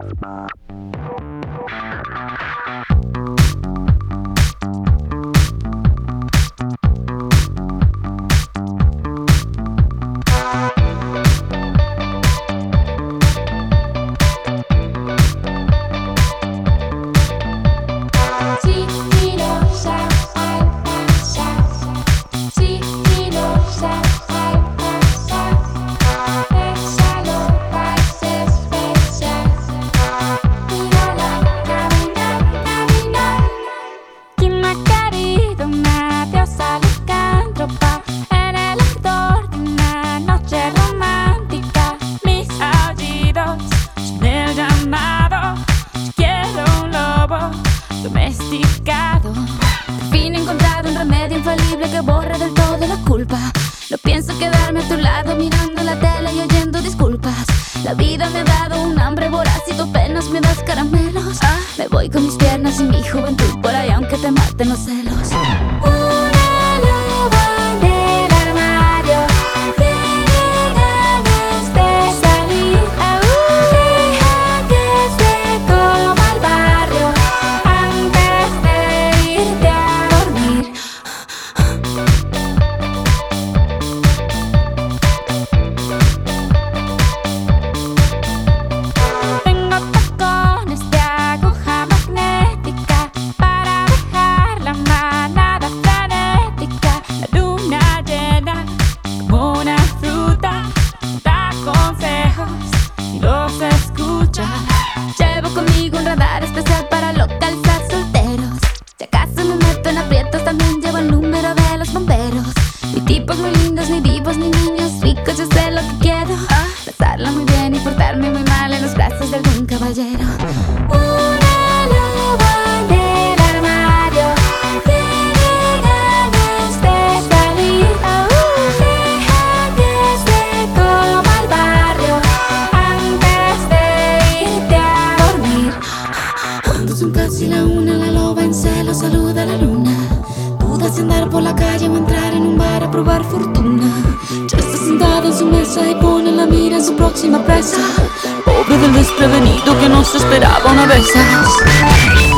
Domesticado. Al fin he encontrado un remedio infalible que borra del todo la culpa. No pienso quedarme a tu lado mirando la tele y oyendo disculpas. La vida me ha dado un hambre voraz y tú apenas me das caramelos. Me voy con mis piernas y mi juventud por ahí aunque te maten los celos. Una loba en el armario tiene ganas de salir. Deja que se coma el barrio antes de irte a dormir. Tengo tacones de aguja magnética para dejar la manada frenética. La luna llena como una fruta da consejos y los escucha. Llevo conmigo un radar especial para localizar solteros. Si acaso me meto en aprietos, también llevo el número de los bomberos. Ni tipos muy lindos, ni divos, ni niños ricos, yo sé lo que quiero. Pasarla muy bien y portarme muy mal en los brazos de algún caballero. Una loba en el armario tiene ganas de salir. Deja que se coma el barrio antes de irte a dormir. Cuando son casi la una, la loba en celo saluda a la luna. Duda si andar por la calle o entrar en un bar a probar fortuna. Ya está sentada en su mesa y pone la mira en su próxima presa. Pobre del desprevenido que no se esperaba una vez.